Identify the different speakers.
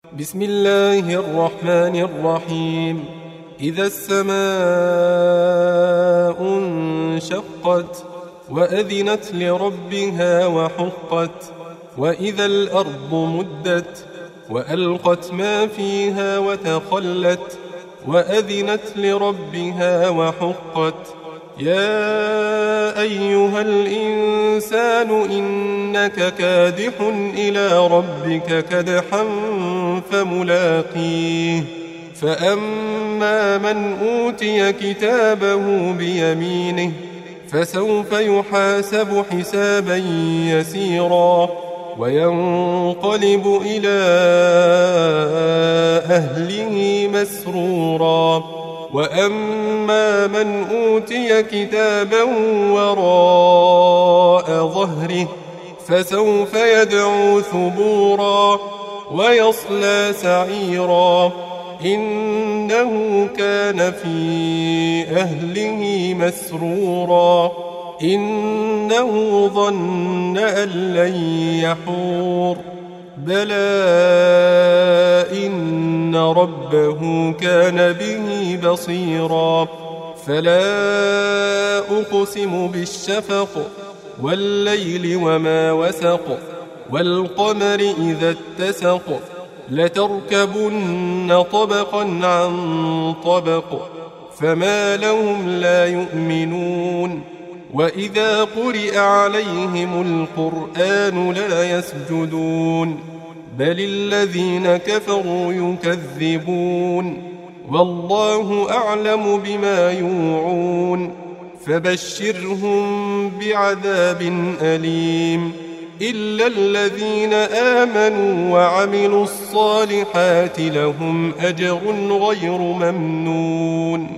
Speaker 1: بسم الله الرحمن الرحيم. إذا السماء انشقت وأذنت لربها وحقت وإذا الأرض مدت وألقت ما فيها وتخلت وأذنت لربها وحقت. يا أيها الإنسان إنك كادح إلى ربك كدحا فملاقيه. فأما من أوتي كتابه بيمينه فسوف يحاسب حسابا يسيرا وينقلب إلى أهله مسرورا. وأما من أوتي كتابه وراء ظهره فسوف يدعو ثبورا ويصلى سعيرا إنه كان في أهله مسرورا إنه ظن أن لن يحور بلى إن ربه كان به بصيرا. فلا أقسم بالشفق والليل وما وسق والقمر إذا اتسق لتركبن طبقا عن طبق فما لهم لا يؤمنون. وإذا قرئ عليهم القرآن لا يسجدون بل الذين كفروا يكذبون والله أعلم بما يوعون. فبشرهم بعذاب أليم إلا الذين آمنوا وعملوا الصالحات لهم أجر غير ممنون.